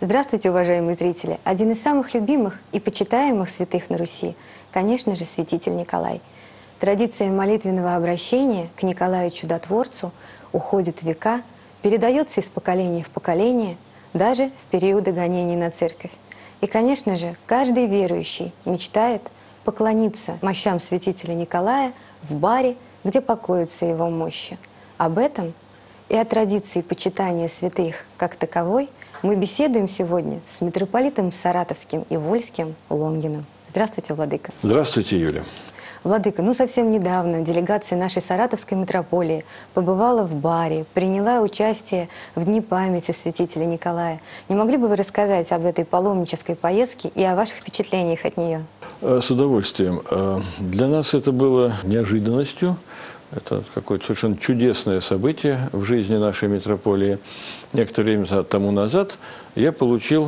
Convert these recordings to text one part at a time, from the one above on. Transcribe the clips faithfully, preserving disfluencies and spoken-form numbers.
Здравствуйте, уважаемые зрители! Один из самых любимых и почитаемых святых на Руси, конечно же, святитель Николай. Традиция молитвенного обращения к Николаю Чудотворцу уходит в века, передается из поколения в поколение, даже в периоды гонений на церковь. И, конечно же, каждый верующий мечтает поклониться мощам святителя Николая в баре, где покоятся его мощи. Об этом и о традиции почитания святых как таковой мы беседуем сегодня с митрополитом Саратовским и Вольским Лонгиным. Здравствуйте, владыка. Здравствуйте, Юля. Владыка, ну совсем недавно делегация нашей Саратовской митрополии побывала в баре, приняла участие в Дни памяти святителя Николая. Не могли бы вы рассказать об этой паломнической поездке и о ваших впечатлениях от нее? С удовольствием. Для нас это было неожиданностью. Это какое-то совершенно чудесное событие в жизни нашей митрополии. Некоторое время тому назад я получил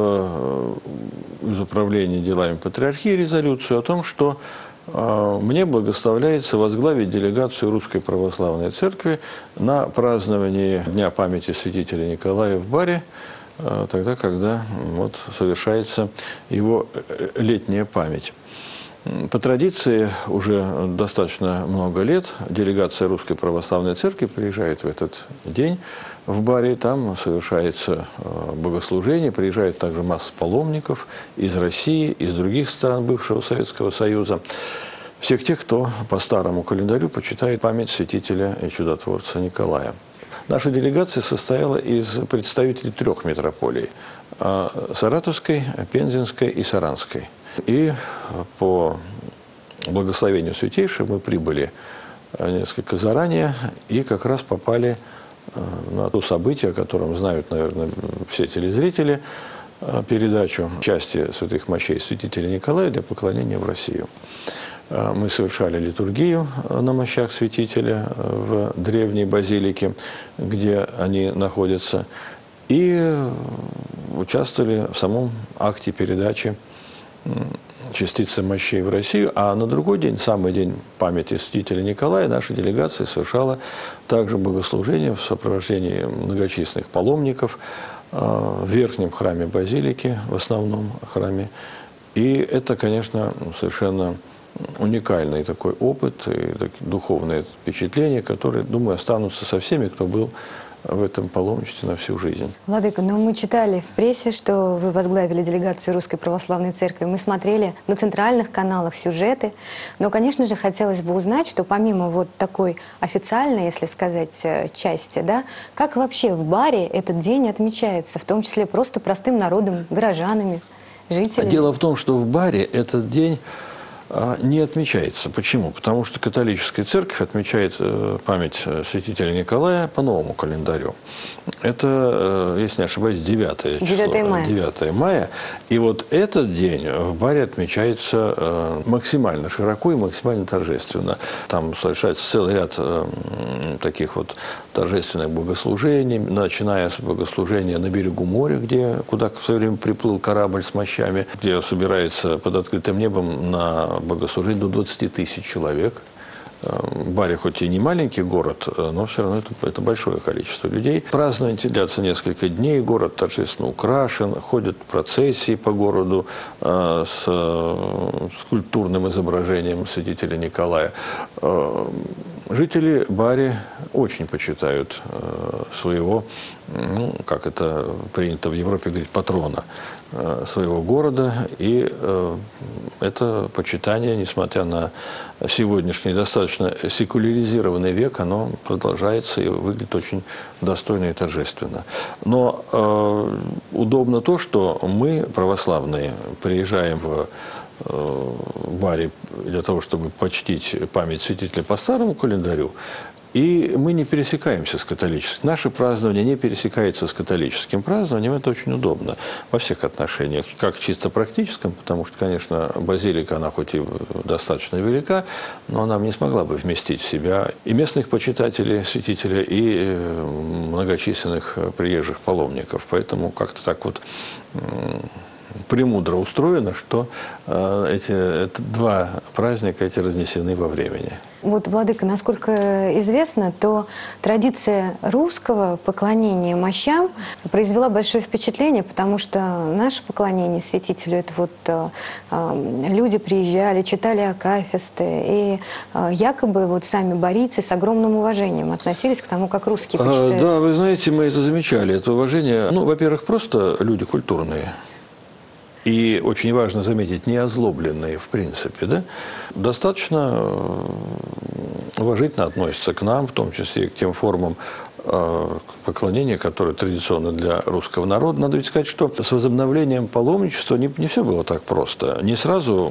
э, из Управления делами Патриархии резолюцию о том, что э, мне благословляется возглавить делегацию Русской Православной Церкви на праздновании Дня памяти святителя Николая в баре, э, тогда, когда вот, совершается его летняя память. По традиции уже достаточно много лет делегация Русской Православной Церкви приезжает в этот день в баре, там совершается богослужение, приезжает также масса паломников из России, из других стран бывшего Советского Союза, всех тех, кто по старому календарю почитает память святителя и чудотворца Николая. Наша делегация состояла из представителей трех митрополий – Саратовской, Пензенской и Саранской. И по благословению Святейшего мы прибыли несколько заранее и как раз попали на то событие, о котором знают, наверное, все телезрители, передачу части святых мощей святителя Николая для поклонения в Россию. Мы совершали литургию на мощах святителя в древней базилике, где они находятся, и участвовали в самом акте передачи частицы мощей в Россию, а на другой день, самый день памяти святителя Николая, наша делегация совершала также богослужение в сопровождении многочисленных паломников в верхнем храме базилики, в основном храме. И это, конечно, совершенно уникальный такой опыт и духовные впечатления, которые, думаю, останутся со всеми, кто был в этом паломничестве на всю жизнь. Владыка, но мы читали в прессе, что вы возглавили делегацию Русской Православной Церкви. Мы смотрели на центральных каналах сюжеты. Но, конечно же, хотелось бы узнать, что помимо вот такой официальной, если сказать, части, да, как вообще в баре этот день отмечается, в том числе просто простым народом, горожанами, жителями? Дело в том, что в баре этот день не отмечается. Почему? Потому что католическая церковь отмечает память святителя Николая по новому календарю. Это, если не ошибаюсь, девятое число. девятое мая. девятое мая. И вот этот день в баре отмечается максимально широко и максимально торжественно. Там совершается целый ряд таких вот торжественных богослужений, начиная с богослужения на берегу моря, где, куда в свое время приплыл корабль с мощами, где собирается под открытым небом на богослужение до двадцати тысяч человек. Баре хоть и не маленький город, но все равно это, это большое количество людей. Празднование длится несколько дней, город торжественно украшен, ходят процессии по городу э, с э, скульптурным изображением святителя Николая. Э, жители Бари очень почитают э, своего, ну, как это принято в Европе говорить, патрона э, своего города. И э, это почитание, несмотря на сегодняшний достаточно секуляризированный век, оно продолжается и выглядит очень достойно и торжественно. Но э, удобно то, что мы, православные, приезжаем в э, Бари для того, чтобы почтить память святителя по старому календарю, и мы не пересекаемся с католическим. Наше празднование не пересекается с католическим празднованием. Это очень удобно во всех отношениях. Как чисто практическом, потому что, конечно, базилика, она хоть и достаточно велика, но она не смогла бы вместить в себя и местных почитателей святителя, и многочисленных приезжих паломников. Поэтому как-то так вот премудро устроено, что э, эти это два праздника эти разнесены во времени. Вот, владыка, насколько известно, то традиция русского поклонения мощам произвела большое впечатление, потому что наше поклонение святителю, это вот э, э, люди приезжали, читали акафисты, и э, якобы вот сами борийцы с огромным уважением относились к тому, как русские почитают. А, да, вы знаете, мы это замечали, это уважение. Ну, во-первых, просто люди культурные. И очень важно заметить, не озлобленные в принципе, да, достаточно уважительно относятся к нам, в том числе и к тем формам э, поклонения, которые традиционны для русского народа. Надо ведь сказать, что с возобновлением паломничества не, не все было так просто. Не сразу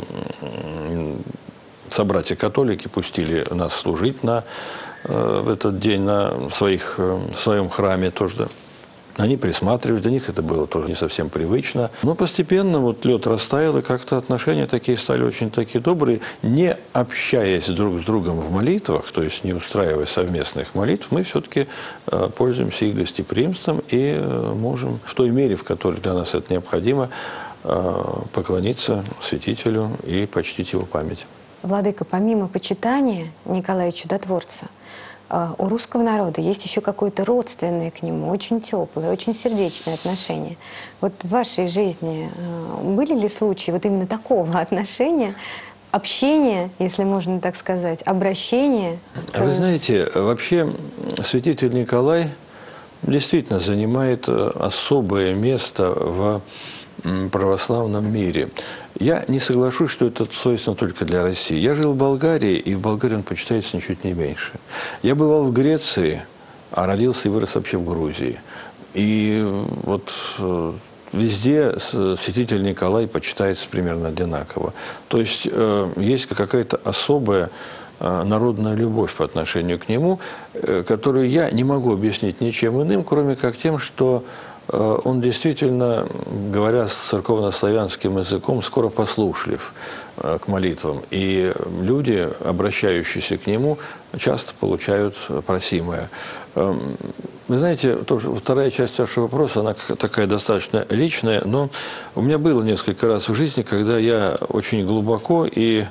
собратья-католики пустили нас служить на, э, в этот день на своих, э, в своем храме тоже. Они присматривались, для них это было тоже не совсем привычно. Но постепенно вот лед растаял, и как-то отношения такие стали очень такие добрые. Не общаясь друг с другом в молитвах, то есть не устраивая совместных молитв, мы все-таки э, пользуемся их гостеприимством и э, можем в той мере, в которой для нас это необходимо, э, поклониться святителю и почтить его память. Владыка, помимо почитания Николая Чудотворца, у русского народа есть еще какое-то родственное к нему, очень теплое, очень сердечное отношение. Вот в вашей жизни были ли случаи вот именно такого отношения, общения, если можно так сказать, обращения? К... Вы знаете, вообще святитель Николай действительно занимает особое место в православном мире. Я не соглашусь, что это свойственно только для России. Я жил в Болгарии, и в Болгарии он почитается ничуть не меньше. Я бывал в Греции, а родился и вырос вообще в Грузии. И вот везде святитель Николай почитается примерно одинаково. То есть есть какая-то особая народная любовь по отношению к нему, которую я не могу объяснить ничем иным, кроме как тем, что он действительно, говоря церковно-славянским языком, скоро послушлив к молитвам. И люди, обращающиеся к нему, часто получают просимое. Вы знаете, тоже вторая часть вашего вопроса, она такая достаточно личная, но у меня было несколько раз в жизни, когда я очень глубоко и,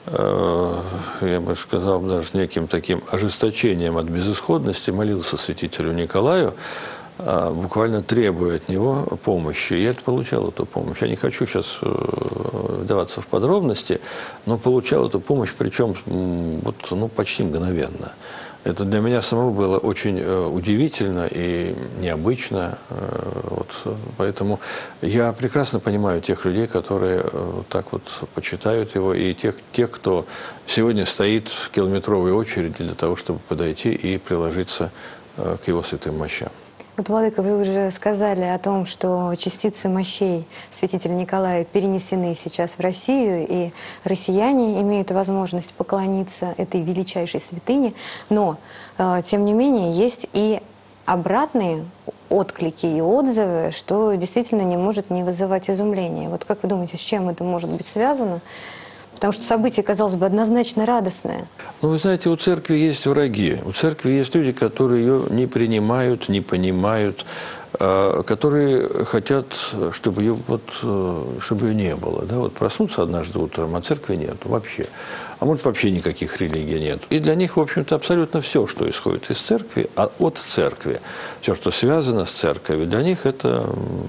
я бы сказал, даже неким таким ожесточением от безысходности молился святителю Николаю, буквально требуя от него помощи. И я получал эту помощь. Я не хочу сейчас вдаваться в подробности, но получал эту помощь, причем вот, ну, почти мгновенно. Это для меня самого было очень удивительно и необычно. Вот. Поэтому я прекрасно понимаю тех людей, которые так вот почитают его, и тех, тех, кто сегодня стоит в километровой очереди для того, чтобы подойти и приложиться к его святым мощам. Вот, владыка, вы уже сказали о том, что частицы мощей святителя Николая перенесены сейчас в Россию, и россияне имеют возможность поклониться этой величайшей святыне. Но, э, тем не менее, есть и обратные отклики и отзывы, что действительно не может не вызывать изумления. Вот как вы думаете, с чем это может быть связано? Потому что событие, казалось бы, однозначно радостное. Ну, вы знаете, у церкви есть враги. У церкви есть люди, которые ее не принимают, не понимают, которые хотят, чтобы ее, вот, чтобы ее не было. Да? Вот проснуться однажды утром, а церкви нет вообще. А может, вообще никаких религий нет. И для них, в общем-то, абсолютно все, что исходит из церкви, а от церкви, все, что связано с церковью, для них это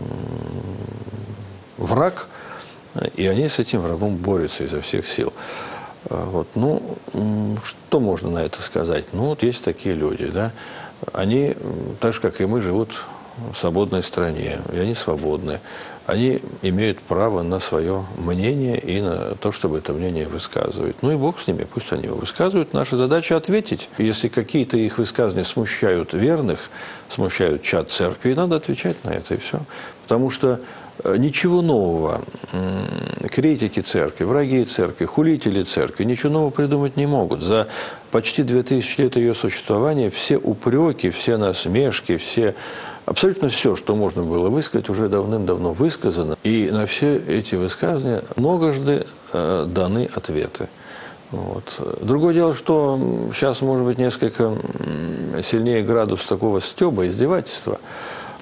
враг. И они с этим врагом борются изо всех сил. Вот. Ну, что можно на это сказать? Ну, вот есть такие люди, да. Они, так же, как и мы, живут в свободной стране, и они свободны. Они имеют право на свое мнение и на то, чтобы это мнение высказывать. Ну и Бог с ними, пусть они его высказывают. Наша задача ответить. Если какие-то их высказывания смущают верных, смущают чад церкви, надо отвечать на это, и все. Потому что ничего нового критики церкви, враги церкви, хулители церкви ничего нового придумать не могут. За почти две тысячи лет ее существования все упреки, все насмешки, все, абсолютно все, что можно было высказать, уже давным-давно высказано. И на все эти высказывания многожды э, даны ответы. Вот. Другое дело, что сейчас может быть несколько сильнее градус такого стёба, издевательства.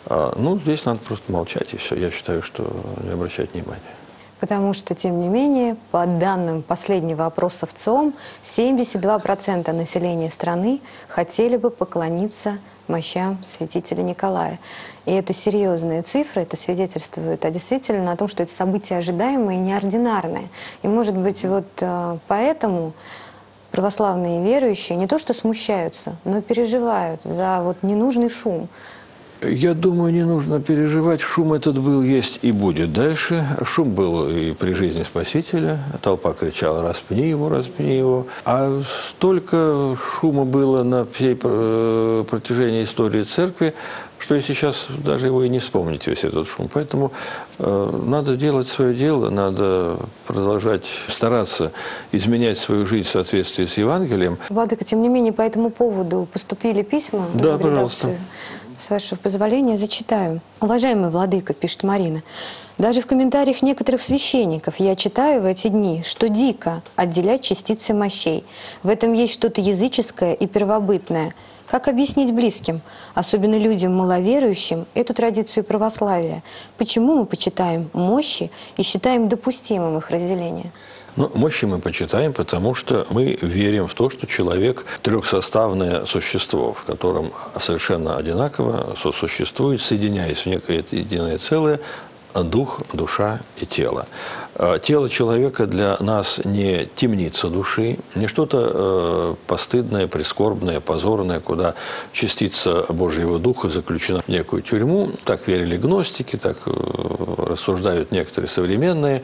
А, ну, здесь надо просто молчать, и все. Я считаю, что не обращать внимания. Потому что, тем не менее, по данным последнего опроса в ЦИОМ, семьдесят два процента населения страны хотели бы поклониться мощам святителя Николая. И это серьезные цифры, это свидетельствует а действительно о том, что это событие ожидаемое и неординарное. И, может быть, вот э, поэтому православные верующие не то что смущаются, но переживают за вот ненужный шум. Я думаю, не нужно переживать. Шум этот был, есть и будет дальше. Шум был и при жизни Спасителя. Толпа кричала: «Распни его, распни его». А столько шума было на всей протяжении истории церкви, что и сейчас даже его и не вспомнить, весь этот шум. Поэтому э, надо делать свое дело, надо продолжать стараться изменять свою жизнь в соответствии с Евангелием. Владыка, тем не менее, по этому поводу поступили письма Да, в пожалуйста. редакцию. С вашего позволения зачитаю. «Уважаемый владыка», пишет Марина, «даже в комментариях некоторых священников я читаю в эти дни, что дико отделять частицы мощей. В этом есть что-то языческое и первобытное. Как объяснить близким, особенно людям маловерующим, эту традицию православия? Почему мы почитаем мощи и считаем допустимым их разделение?» Ну, мощи мы почитаем, потому что мы верим в то, что человек – трехсоставное существо, в котором совершенно одинаково сосуществует, соединяясь в некое единое целое, дух, душа и тело. Тело человека для нас не темница души, не что-то постыдное, прискорбное, позорное, куда частица Божьего Духа заключена в некую тюрьму. Так верили гностики, так рассуждают некоторые современные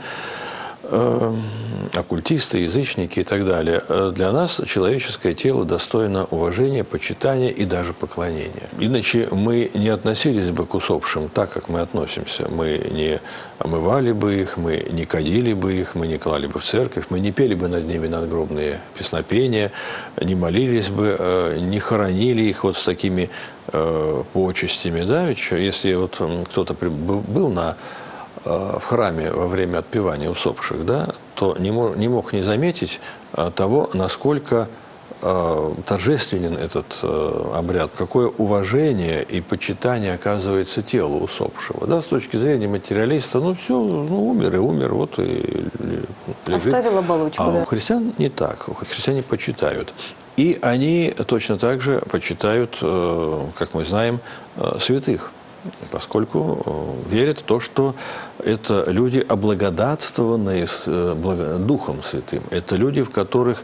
оккультисты, язычники и так далее. Для нас человеческое тело достойно уважения, почитания и даже поклонения. Иначе мы не относились бы к усопшим так, как мы относимся. Мы не омывали бы их, мы не кадили бы их, мы не клали бы в церковь, мы не пели бы над ними надгробные песнопения, не молились бы, не хоронили их вот с такими почестями. Да? Ведь если вот кто-то был на в храме во время отпевания усопших, да, то не мог, не мог не заметить того, насколько э, торжественен этот э, обряд, какое уважение и почитание оказывается телу усопшего. Да, с точки зрения материалиста, ну все, ну умер и умер, вот и лежит. Оставил оболочку, А да. у христиан не так, у христиане почитают. И они точно так же почитают, э, как мы знаем, э, святых. Поскольку верят в то, что это люди, облагодатствованные Духом Святым. Это люди, в которых,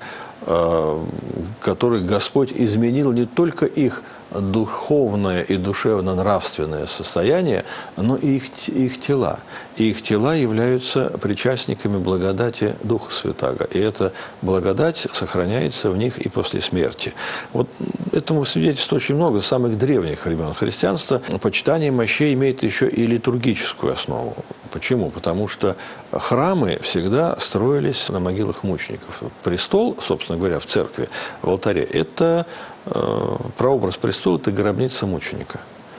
которых Господь изменил не только их духовное и душевно-нравственное состояние, но и их, их тела. И их тела являются причастниками благодати Духа Святаго. И эта благодать сохраняется в них и после смерти. Вот этому свидетельствует очень много самых древних времен христианства. Почитание мощей имеет еще и литургическую основу. Почему? Потому что храмы всегда строились на могилах мучеников. Престол, собственно говоря, в церкви, в алтаре, это э, прообраз престола, это гробница мученика.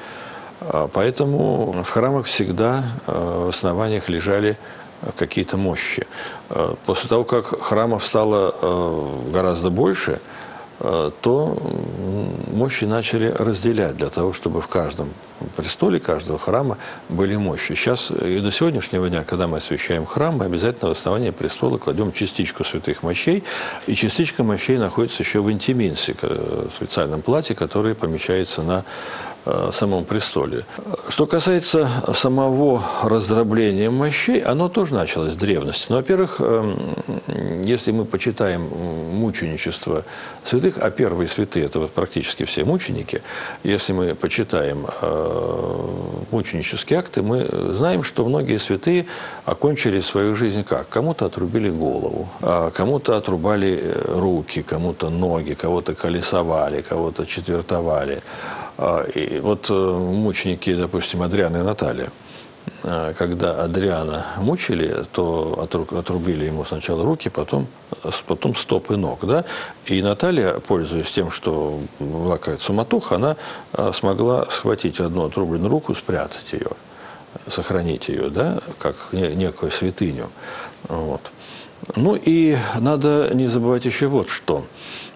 Поэтому в храмах всегда в основаниях лежали какие-то мощи. После того, как храмов стало гораздо больше, то мощи начали разделять для того, чтобы в каждом престоле каждого храма были мощи. Сейчас и до сегодняшнего дня, когда мы освящаем храм, мы обязательно в основание престола кладем частичку святых мощей, и частичка мощей находится еще в интиминсе, в специальном платье, которое помещается на самом престоле. Что касается самого раздробления мощей, оно тоже началось в древности. Но, во-первых, если мы почитаем мученичество святых, а первые святые – это вот практически все мученики, если мы почитаем мученические акты, мы знаем, что многие святые окончили свою жизнь как? Кому-то отрубили голову, кому-то отрубали руки, кому-то ноги, кого-то колесовали, кого-то четвертовали. И вот мученики, допустим, Адриана и Наталья, когда Адриана мучили, то отрубили ему сначала руки, потом, потом стопы ног. Да? И Наталья, пользуясь тем, что была какая-то суматоха, она смогла схватить одну отрубленную руку, спрятать ее, сохранить ее, да, как некую святыню. Вот. Ну и надо не забывать еще вот что.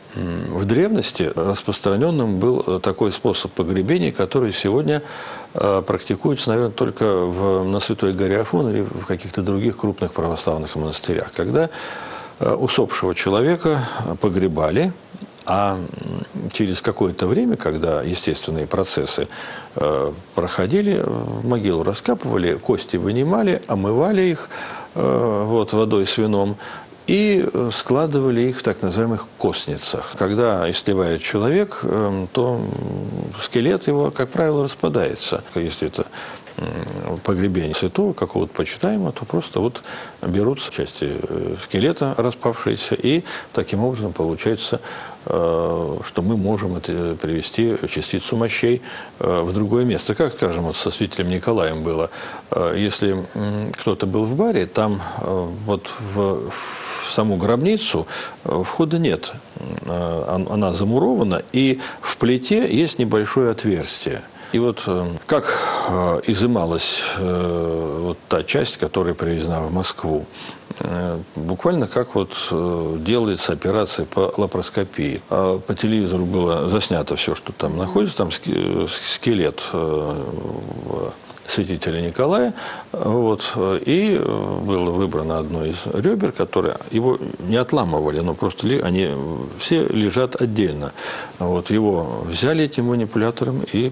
В древности распространенным был такой способ погребения, который сегодня практикуется, наверное, только в, на Святой горе Афон или в каких-то других крупных православных монастырях, когда усопшего человека погребали, а через какое-то время, когда естественные процессы э, проходили, могилу раскапывали, кости вынимали, омывали их э, вот, водой с вином и складывали их в так называемых костницах. Когда истлевает человек, э, то скелет его, как правило, распадается. Если это погребение святого, какого-то почитаемого, то просто вот берутся части скелета распавшиеся, и таким образом получается, что мы можем это привести частицу мощей в другое место. Как, скажем, вот со святителем Николаем было. Если кто-то был в баре, там вот в, в саму гробницу входа нет. Она замурована, и в плите есть небольшое отверстие. И вот как изымалась вот та часть, которая привезена в Москву, буквально как вот делается операция по лапароскопии. По телевизору было заснято все, что там находится, там скелет святителя Николая, вот, и было выбрано одно из ребер, которое его не отламывали, но просто они все лежат отдельно. Вот, его взяли этим манипулятором и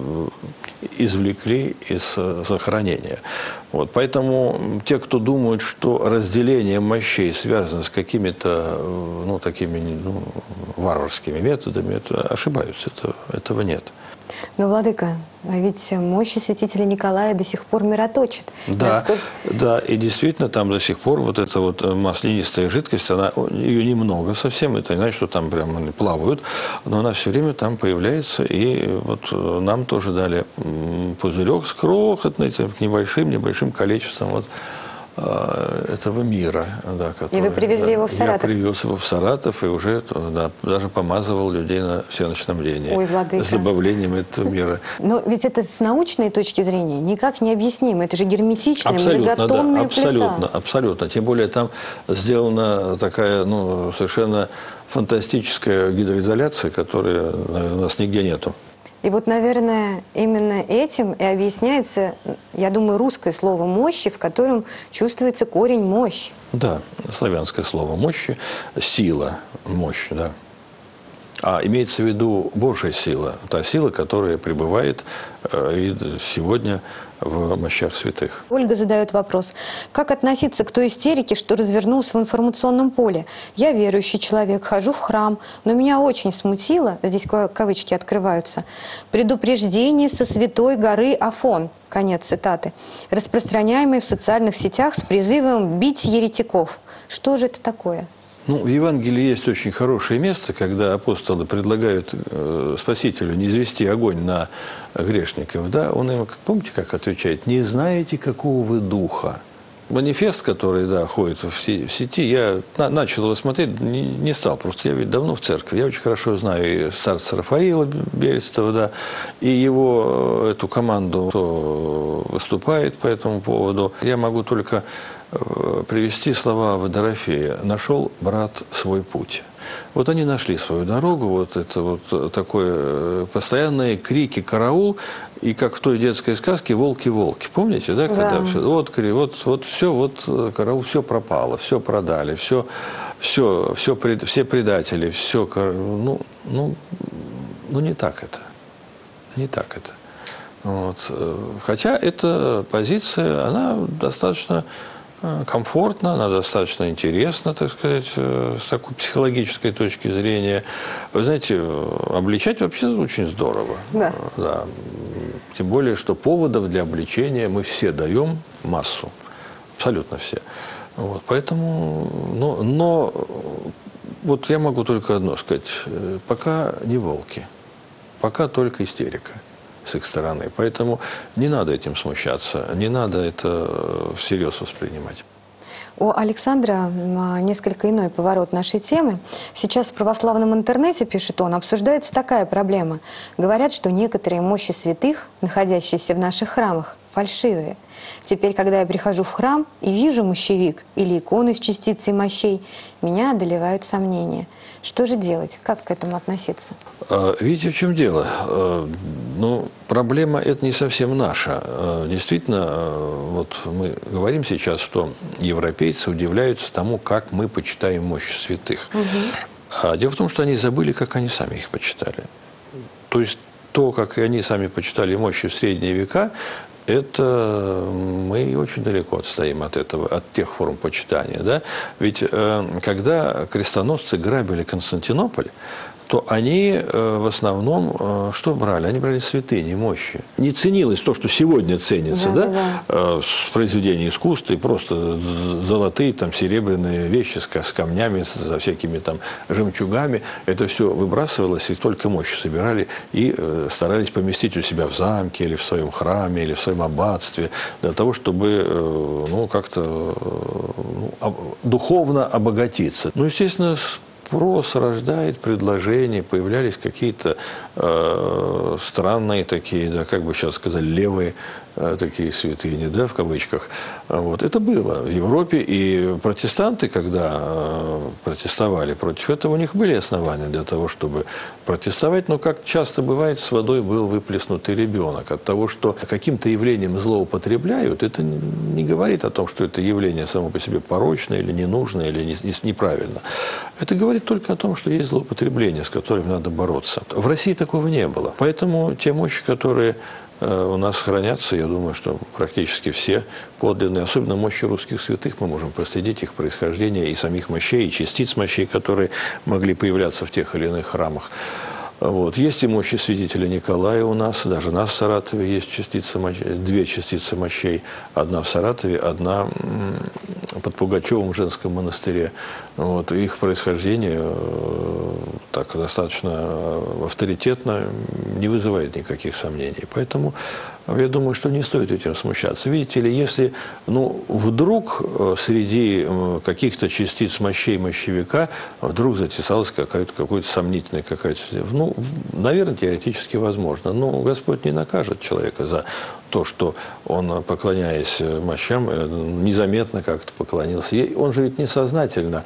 извлекли из захоронения. Вот, поэтому те, кто думают, что разделение мощей связано с какими-то ну, такими ну, варварскими методами, это ошибаются, это, этого нет. Но, владыка, а ведь мощи святителя Николая до сих пор мироточат. Да, Насколько... да, и действительно там до сих пор вот эта вот маслянистая жидкость, она, ее немного совсем, это не значит, что там прям они плавают, но она все время там появляется, и вот нам тоже дали пузырек с крохотной, небольшим, небольшим количеством вот этого мира. Да, который, и вы привезли да, его в Саратов? Я привез его в Саратов и уже да, даже помазывал людей на всеночномление. Ой, владыка. С добавлением этого мира. Но ведь это с научной точки зрения никак не объяснимо. Это же герметичная, абсолютно, многотонная да, абсолютно, плита. абсолютно. Тем более там сделана такая ну, совершенно фантастическая гидроизоляция, которой, наверное, у нас нигде нету. И вот, наверное, именно этим и объясняется, я думаю, русское слово «мощи», в котором чувствуется корень «мощь». Да, славянское слово «мощи», сила, мощь, да. А имеется в виду Божья сила, та сила, которая пребывает э, и сегодня в мощах святых. Ольга задает вопрос. Как относиться к той истерике, что развернулась в информационном поле? Я верующий человек, хожу в храм, но меня очень смутило, здесь кавычки открываются, предупреждение со святой горы Афон, конец цитаты, распространяемое в социальных сетях с призывом бить еретиков. Что же это такое? Ну, в Евангелии есть очень хорошее место, когда апостолы предлагают э, Спасителю не извести огонь на грешников. Да? Он им, помните, как отвечает? «Не знаете, какого вы духа». Манифест, который да, ходит в сети, я на, начал его смотреть, не, не стал, просто я ведь давно в церкви. Я очень хорошо знаю и старца Рафаила Берестова, да, и его, эту команду, кто выступает по этому поводу. Я могу только привести слова Водорофея: «Нашел брат свой путь». Вот они нашли свою дорогу, вот это вот такое постоянные крики, караул, и как в той детской сказке «Волки-волки». Помните, да? Когда да. Все, вот, вот, вот все, вот караул, все пропало, все продали, все, все, все, все предатели, все, ну, ну, ну не так это, не так это. Вот. Хотя эта позиция, она достаточно комфортно, она достаточно интересна, так сказать, с такой психологической точки зрения. Вы знаете, обличать вообще очень здорово. Да. Да. Тем более, что поводов для обличения мы все даем массу. Абсолютно все. Вот. Поэтому, но, но вот я могу только одно сказать. Пока не волки. Пока только истерика с их стороны. Поэтому не надо этим смущаться, не надо это всерьез воспринимать. У Александра несколько иной поворот нашей темы. Сейчас в православном интернете, пишет он, обсуждается такая проблема. Говорят, что некоторые мощи святых, находящиеся в наших храмах, фальшивые. Теперь, когда я прихожу в храм и вижу мощевик или икону с частицей мощей, меня одолевают сомнения. Что же делать? Как к этому относиться? Видите, в чем дело? Ну, проблема это не совсем наша. Действительно, вот мы говорим сейчас, что европейцы удивляются тому, как мы почитаем мощи святых. Угу. Дело в том, что они забыли, как они сами их почитали. То есть то, как и они сами почитали мощи в средние века, это мы очень далеко отстоим от этого, от тех форм почитания. Да? Ведь э, когда крестоносцы грабили Константинополь, то они э, в основном э, что брали? Они брали святыни, мощи. Не ценилось то, что сегодня ценится, да, да? Да. Э, с произведения искусства, и просто золотые, там, серебряные вещи с, с камнями, со всякими там жемчугами. Это все выбрасывалось, и только мощи собирали и э, старались поместить у себя в замке, или в своем храме, или в своем аббатстве, для того, чтобы э, ну, как-то э, ну, об, духовно обогатиться. Ну, естественно, спрос рождает предложения, появлялись какие-то э, странные такие, да, как бы сейчас сказали, левые э, такие святыни, да, в кавычках. Вот. Это было в Европе, и протестанты, когда э, протестовали против этого, у них были основания для того, чтобы протестовать, но, как часто бывает, с водой был выплеснутый ребенок. От того, что каким-то явлением злоупотребляют, это не говорит о том, что это явление само по себе порочное или ненужное, или не, не, неправильно. Это говорит только о том, что есть злоупотребление, с которым надо бороться. В России такого не было. Поэтому те мощи, которые э, у нас хранятся, я думаю, что практически все подлинные, особенно мощи русских святых, мы можем проследить их происхождение и самих мощей, и частиц мощей, которые могли появляться в тех или иных храмах. Вот. Есть и мощи святителя Николая у нас, даже у нас в Саратове есть частица, две частицы мощей. Одна в Саратове, одна под Пугачевым в женском монастыре. Вот. Их происхождение так достаточно авторитетно, не вызывает никаких сомнений. Поэтому я думаю, что не стоит этим смущаться. Видите ли, если ну, вдруг среди каких-то частиц мощей мощевика вдруг затесалась какая-то, какой-то сомнительная какая-то... Ну, наверное, теоретически возможно. Но Господь не накажет человека за то, что он, поклоняясь мощам, незаметно как-то поклонился. Он же ведь несознательно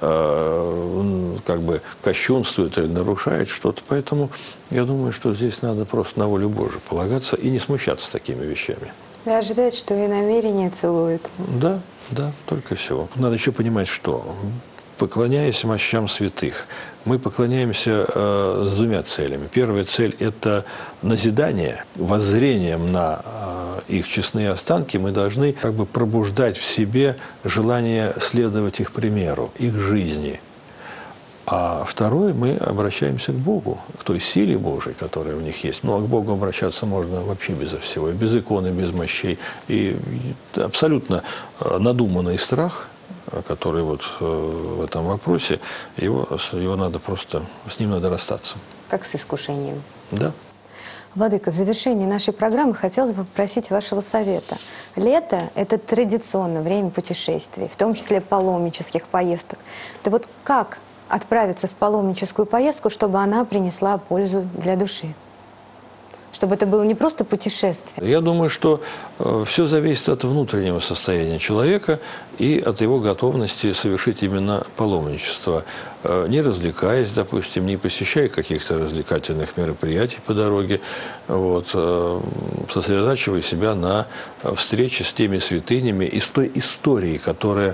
э, как бы кощунствует или нарушает что-то. Поэтому я думаю, что здесь надо просто на волю Божию полагаться и не смущаться такими вещами. И ожидать, что и намерение целует. Да, да, только всего. Надо еще понимать, что, поклоняясь мощам святых, мы поклоняемся э, с двумя целями. Первая цель – это назидание, воззрением на э, их честные останки. Мы должны как бы пробуждать в себе желание следовать их примеру, их жизни. А второе, мы обращаемся к Богу, к той силе Божией, которая в них есть. Ну, а к Богу обращаться можно вообще безо всего, без иконы, без мощей. И абсолютно надуманный страх, который вот в этом вопросе, его, его надо просто, с ним надо расстаться. Как с искушением. Да. Владыка, в завершении нашей программы хотелось бы попросить вашего совета. Лето – это традиционно время путешествий, в том числе паломнических поездок. Да вот как отправиться в паломническую поездку, чтобы она принесла пользу для души? Чтобы это было не просто путешествие. Я думаю, что э, все зависит от внутреннего состояния человека и от его готовности совершить именно паломничество. Э, не развлекаясь, допустим, не посещая каких-то развлекательных мероприятий по дороге, вот, э, сосредотачивая себя на встрече с теми святынями и с той историей, которая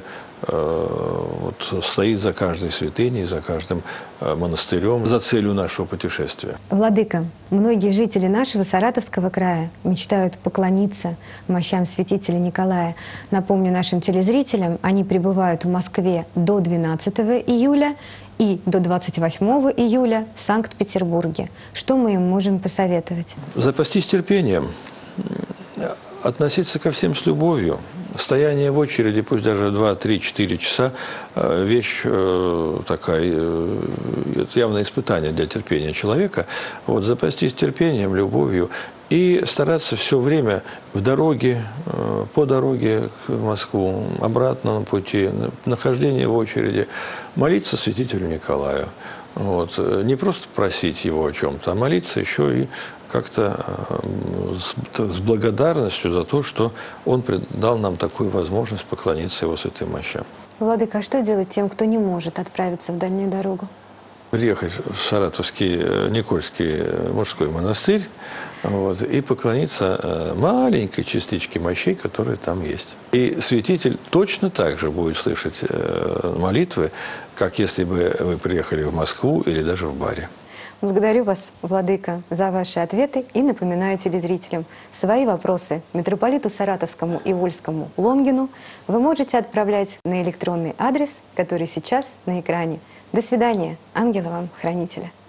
вот, стоит за каждой святыней, за каждым монастырем, за целью нашего путешествия. Владыка, многие жители нашего Саратовского края мечтают поклониться мощам святителя Николая. Напомню нашим телезрителям, они пребывают в Москве до двенадцатого июля и до двадцать восьмого июля в Санкт-Петербурге. Что мы им можем посоветовать? Запастись терпением, относиться ко всем с любовью. Стояние в очереди, пусть даже два, три, четыре часа, вещь такая, это явное испытание для терпения человека. Вот, запастись терпением, любовью и стараться все время в дороге, по дороге в Москву, обратно на пути, нахождение в очереди, молиться святителю Николаю. Вот. Не просто просить его о чем-то, а молиться еще и как-то с благодарностью за то, что он дал нам такую возможность поклониться его святым мощам. Владыка, а что делать тем, кто не может отправиться в дальнюю дорогу? Приехать в Саратовский Никольский мужской монастырь, вот, и поклониться маленькой частичке мощей, которые там есть. И святитель точно так же будет слышать молитвы, как если бы вы приехали в Москву или даже в баре. Благодарю вас, Владыка, за ваши ответы и напоминаю телезрителям, свои вопросы митрополиту Саратовскому и Вольскому Лонгину вы можете отправлять на электронный адрес, который сейчас на экране. До свидания, ангела вам, хранителя.